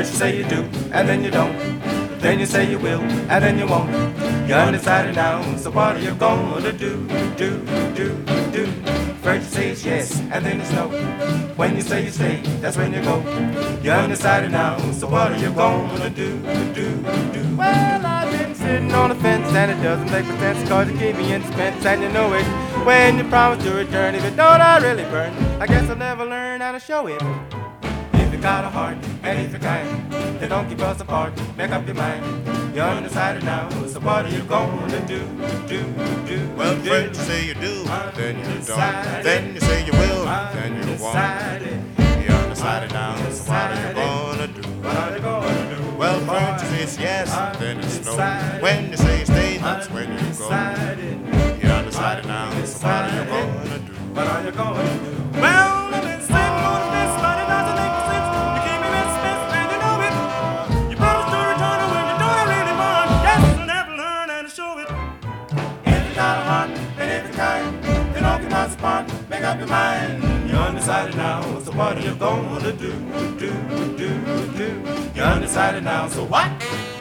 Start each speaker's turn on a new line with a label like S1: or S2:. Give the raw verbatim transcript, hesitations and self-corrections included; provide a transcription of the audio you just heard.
S1: First you say you do, and then you don't. Then you say you will, and then you won't. You're undecided now, so what are you gonna do, do, do, do? First you say it's yes, and then it's no. When you say you stay, that's when you go. You're undecided now, so what are you gonna do, do, do? Well, I've been sitting on the fence, and it doesn't make sense, cause you keep me in suspense, and you know it. When you promise to return, if it don't, I really burn. I guess I'll never learn how to show it. If you got a heart, and if you're kind, then don't keep us apart, make up your mind. You're undecided now, so what are you gonna do, do, do?
S2: Well,
S1: do?
S2: first you say you do, then you don't. Then you say you will, then you won't. You're undecided now, so what are you gonna do?
S1: What are you gonna do?
S2: Well, first you say it's yes, then it's no. When you say you stay, that's when you go. You're undecided now, so what are you gonna do?
S1: What are you gonna do?
S3: Well, I've been sitting on the fence, but it doesn't make sense. You keep me in suspense, and you know it. You promise to return it when you don't really want. Yes, I'll never learn how to show it.
S1: If you got a heart, and if you're kind, then don't keep us apart, make up your mind. You're undecided now, so what are you gonna do, do, do, do? You're undecided now, so what?